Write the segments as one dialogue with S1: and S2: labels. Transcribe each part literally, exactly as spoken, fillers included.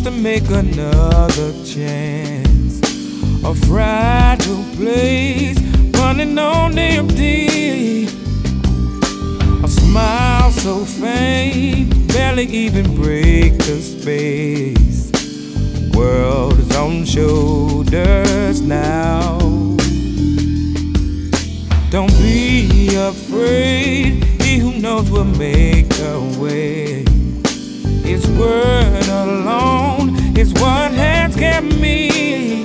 S1: to make another chance. A fragile place running on empty. A smile so faint, barely even break the space. World is on shoulders now. Don't be afraid, he who knows will make a way. His word alone is what has kept me.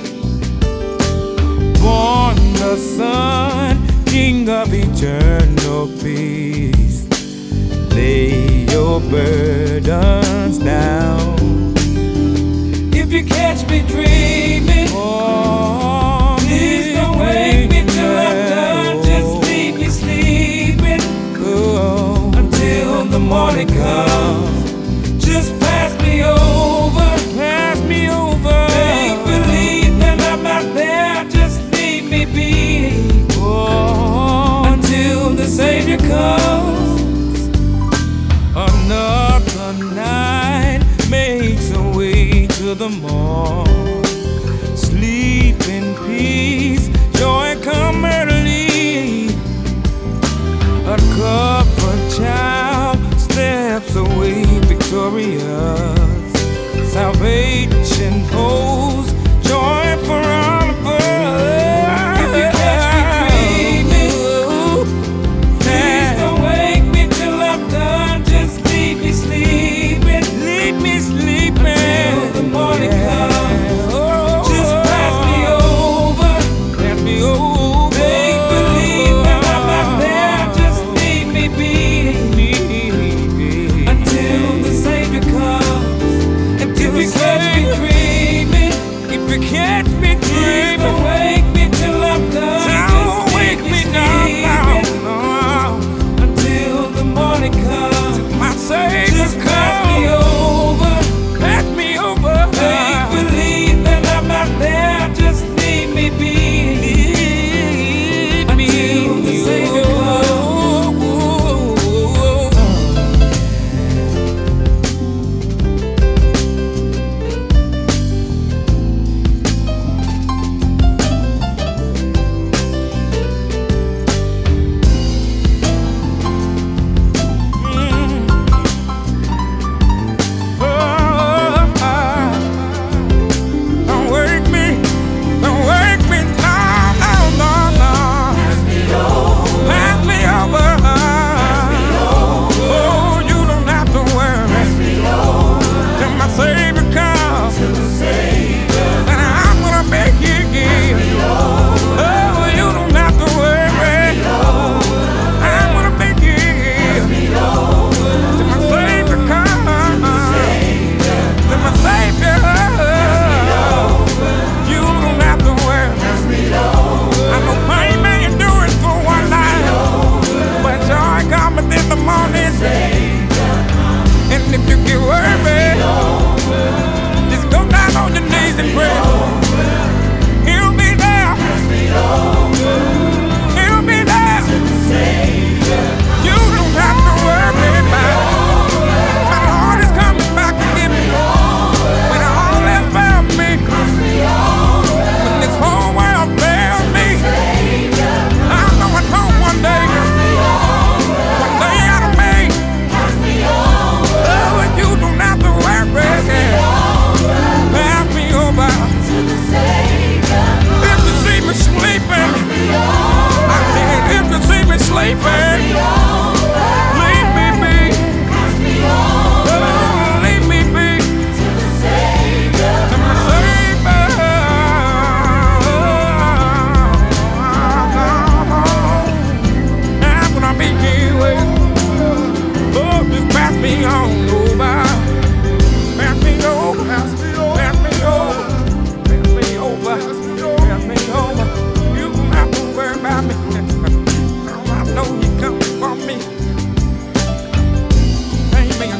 S1: Born the Son, King of eternal peace. Lay your burdens down. If you catch me dreaming, oh, please don't wake me till I'm done. Just leave me sleeping oh, until the morning comes. Just pass me over, pass me over. Make believe that I'm not there. Just leave me be oh, until the Savior comes. Another night makes a way to the morn. Sleep in peace, joy come early. A covered child steps away victorious. Salvation holds joy for all of us. If you catch me dreaming, please don't wake me till I'm done. Just leave me sleeping, leave me sleeping until the morning comes. Just pass me over, pass me over. Make believe that I'm not there. Just leave me be until the Savior comes. And if you catch me dreaming, if you catch me dreaming, don't wake me till I'm done. Don't wake me down until the morning comes. My Savior just pass me over, pass me over. Make believe that I'm not there. Just leave me be until the Savior comes.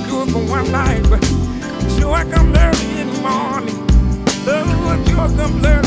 S2: One night, but sure I come early in the morning. Oh, sure come early.